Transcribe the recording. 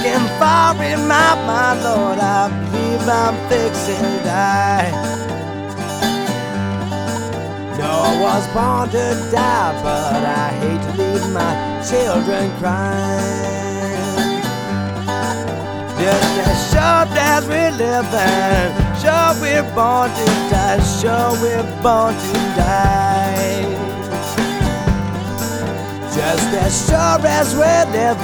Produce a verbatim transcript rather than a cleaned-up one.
looking far in my mind, Lord, I believe I'm fixing to die. No, I was born to die, but I hate to leave my children crying. Just as sure as we're living, sure we're born to die, sure we're born to die. Just as sure as we're living,